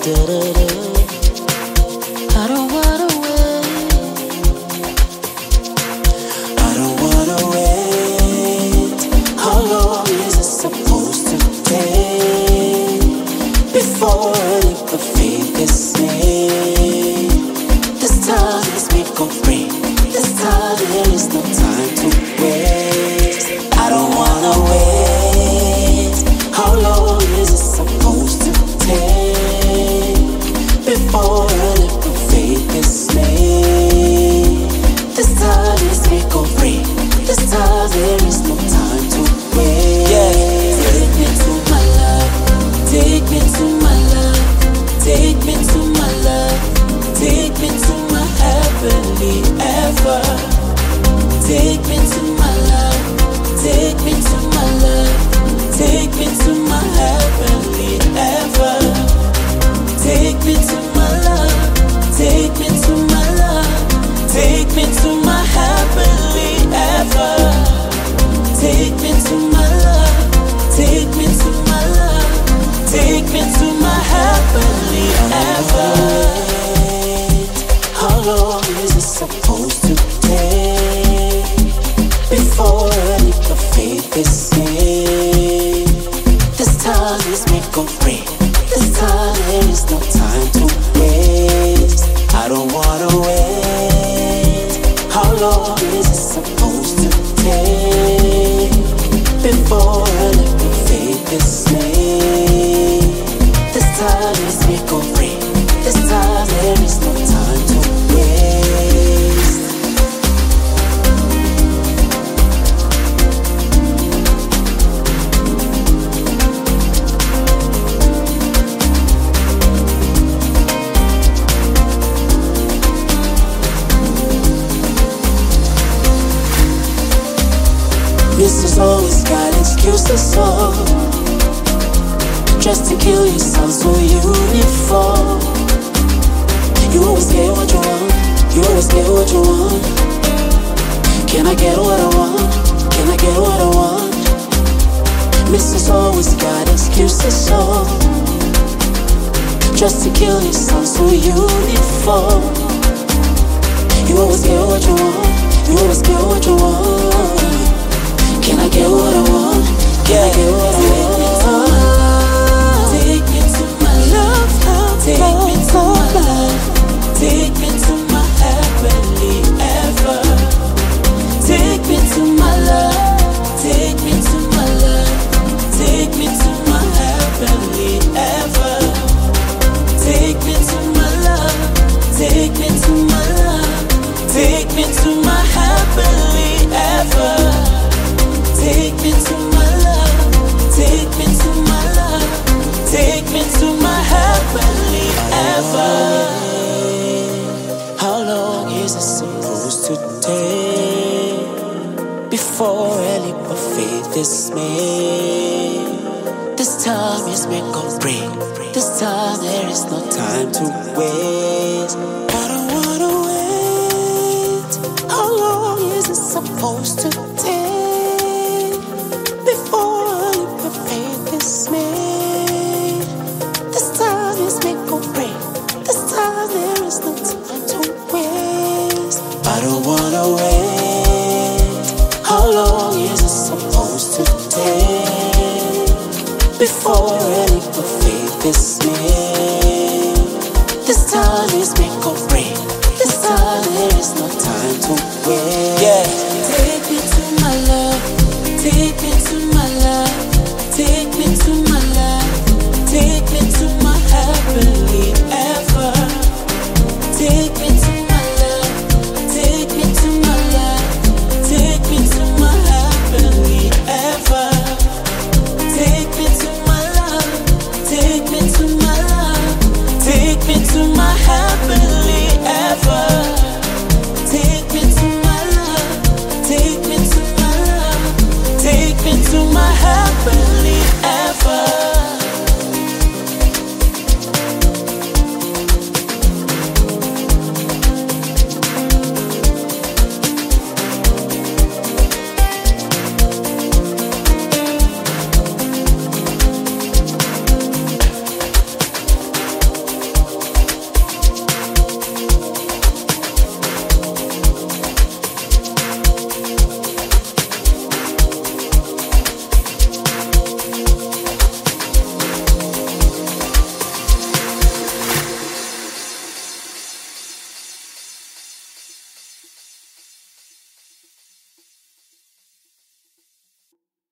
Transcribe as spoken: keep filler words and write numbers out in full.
Da-da-da. I don't wanna wait. I don't wanna wait. How long is it supposed to take before a leap of faith is made? This time is make or break. This time there is no time to waste. I don't wanna wait. How long is it supposed to take before a leap of faith is made? This time is make or break. This time there is no time to waste. Yeah. Take me to my love. Take me to my love. Take me to my love. Take me to my happily ever. Take me to my love. Take me to my love. Take me to my happily ever. Take me to my love. Take me to my love. Take me to my happily ever. Take me to my love. Take me to my love. Take me to my happily ever. How long is it supposed to take before a leap of faith is made? This time is make or break. This time there is no time to waste. I don't wanna wait. How long is it supposed to take before a leap of faith is made? This time is make or break. This time there is no time to waste. Missus always got excuses, so just to kill yourself, so uniform. You always get what you want. You always get what you want. Can I get what I want? Can I get what I want? Missus always got excuses, so just to kill yourself, so uniform. You always get what you want. You always get what you want. Can I get what I want? Can I get what I want? Take me to my love. Take me to my love. Take me to my happily ever. Take me to my love. Take me to my love. Take me to my happily ever. Take me to my love. Take me to my love. Take me to my happily ever. Take me to my love. Take me to my love. Take me to my happily ever. How long is it supposed to take before a leap of faith is made? This time is make or break. This time there is no time to waste. I don't wanna wait. How long is it supposed to take before a leap of faith is made? This time is make or break. This time there is no time to waste. I don't wanna wait. How long is it supposed to take before a leap of faith is made?